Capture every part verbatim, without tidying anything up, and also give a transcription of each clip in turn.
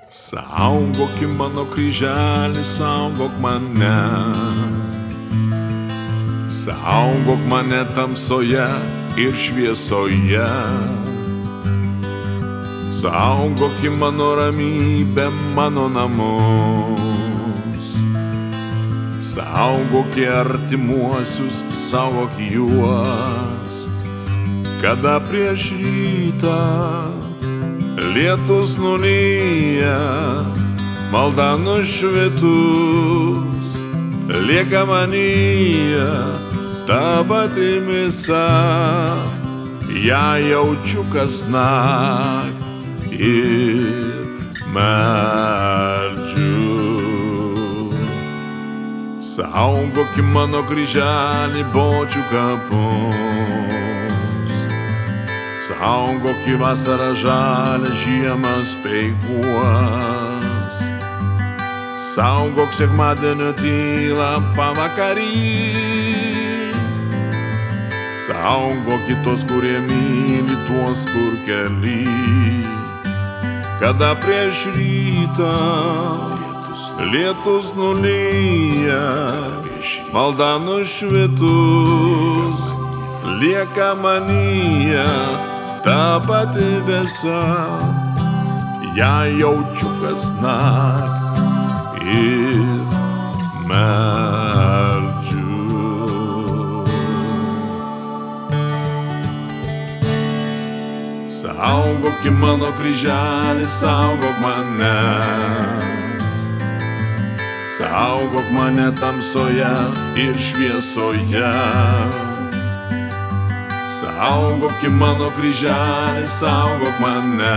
Saugok mano kryželį, saugok mane. Saugok mane tamsoje ir šviesoje. Saugok mano ramybę, mano namus. Saugok artimuosius, saugok juos. Kada prieš rytą lietus nulyja, malda nušvitus, lieka manyje ta pati misa. Ją jaučiu kasnakt ir meldžiu. Saugok mano kryželį, bočių kapus. Saugok vasarą žalę, žiemą speiguos. Saugok sekmadienio tylą pavakarį. Saugok tos, kurie myli, tuos, kur keli. Kada prieš rytą lietus nulyja, malda nušvitus, lieka manyje ta pati visa. Ją jaučiu kasnakt ir meldžiu. Saugok mano kryželį, saugok mane. Saugok mane tamsoje ir šviesoje. Saugok mano kryželį, saugok mane.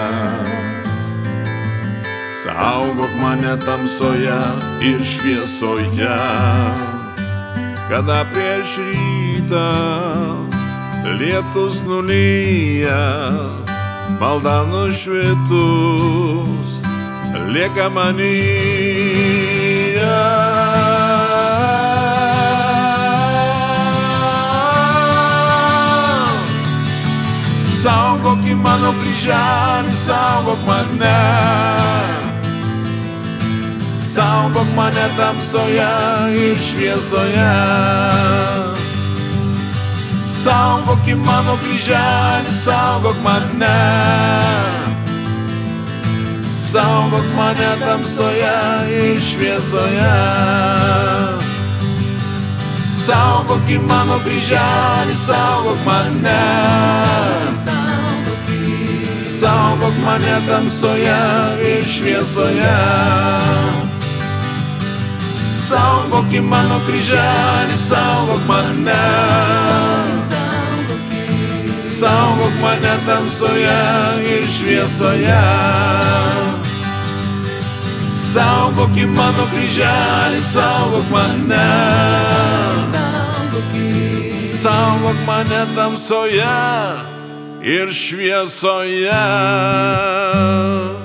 Saugok mane tamsoje ir šviesoje. Kada prieš rytą lietus nulyja, malda nušvitus, lieka manyje. Saugok mano kryželį, saugok mane. Saugok mane tamsoje ir šviesoje. Saugok mano kryželį, saugok mane. Saugok mane tamsoje ir šviesoje. Saugok mano kryželį, saugok mane. Saugok mane tamsoje ir šviesoje. Saugok mano kryželį, saugok mane. Saugok mane tamsoje ir šviesoje. Saugok mano kryželį, saugok mane. Saugok mane tamsoje ir šviesoje.